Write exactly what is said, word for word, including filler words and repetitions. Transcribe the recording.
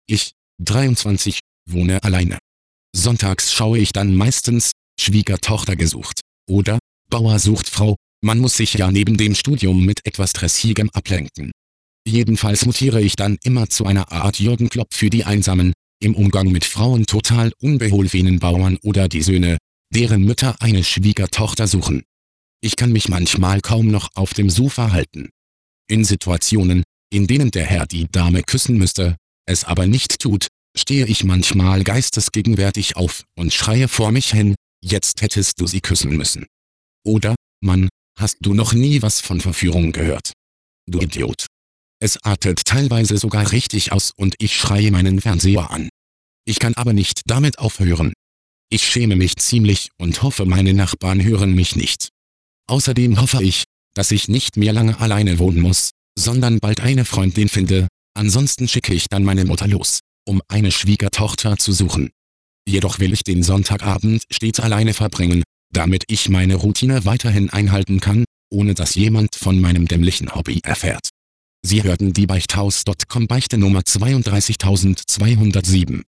Ich, dreiundzwanzig, wohne alleine. Sonntags schaue ich dann meistens Schwiegertochter gesucht oder Bauer sucht Frau. Man muss sich ja neben dem Studium mit etwas Stressigem ablenken. Jedenfalls mutiere ich dann immer zu einer Art Jürgen Klopp für die Einsamen, im Umgang mit Frauen total unbeholfenen Bauern oder die Söhne, deren Mütter eine Schwiegertochter suchen. Ich kann mich manchmal kaum noch auf dem Sofa halten. In Situationen, in denen der Herr die Dame küssen müsste, es aber nicht tut, stehe ich manchmal geistesgegenwärtig auf und schreie vor mich hin, jetzt hättest du sie küssen müssen. Oder, Mann, hast du noch nie was von Verführung gehört? Du Idiot. Es artet teilweise sogar richtig aus und ich schreie meinen Fernseher an. Ich kann aber nicht damit aufhören. Ich schäme mich ziemlich und hoffe, meine Nachbarn hören mich nicht. Außerdem hoffe ich, dass ich nicht mehr lange alleine wohnen muss, sondern bald eine Freundin finde, ansonsten schicke ich dann meine Mutter los, um eine Schwiegertochter zu suchen. Jedoch will ich den Sonntagabend stets alleine verbringen, damit ich meine Routine weiterhin einhalten kann, ohne dass jemand von meinem dämlichen Hobby erfährt. Sie hörten die Beichthaus Punkt com Beichte Nummer zweiunddreißigtausendzweihundertsieben.